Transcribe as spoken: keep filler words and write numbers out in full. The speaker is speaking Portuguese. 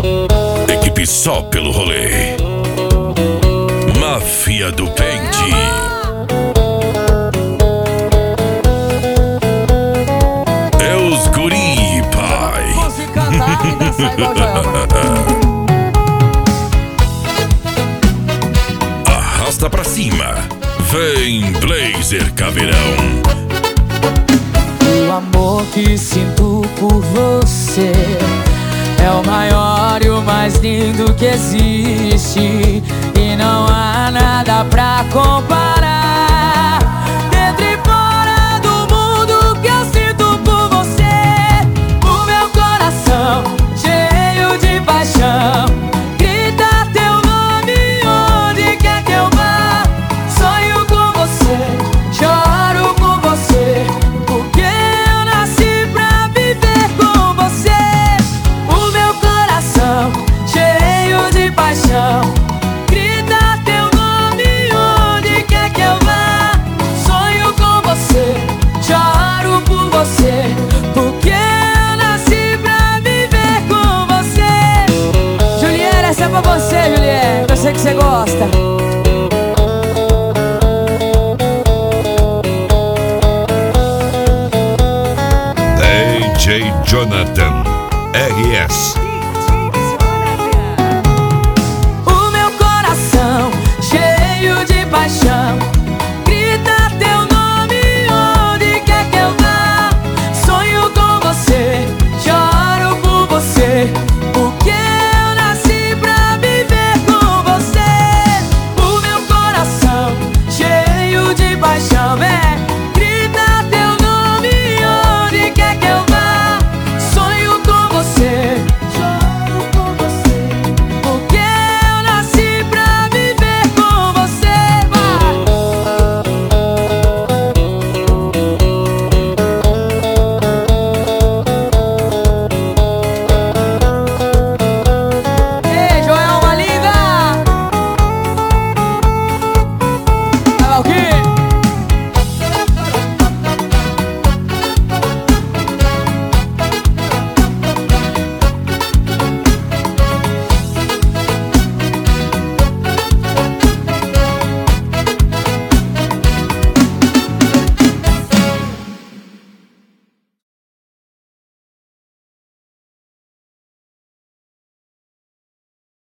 Equipe só pelo rolê. Máfia do Pente. É os guri, pai. Se cantar, ainda sai igual Joelma. Arrasta pra cima. Vem, Blazer Caveirão. O amor que sinto por você é o maior e o mais lindo que existe, e não há nada pra comparar. Dentro e fora do mundo que eu sinto por você, o meu coração cheio de paixão grita teu nome onde quer que eu vá. Sonho com você, choro com você, porque eu nasci pra viver com você. O meu coração cheio de paixão grita teu nome onde quer que eu vá. Sonho com você, choro por você, porque eu nasci pra viver com você. Juliana, essa é pra você, Juliana, eu sei que você gosta. D J Jonathan R S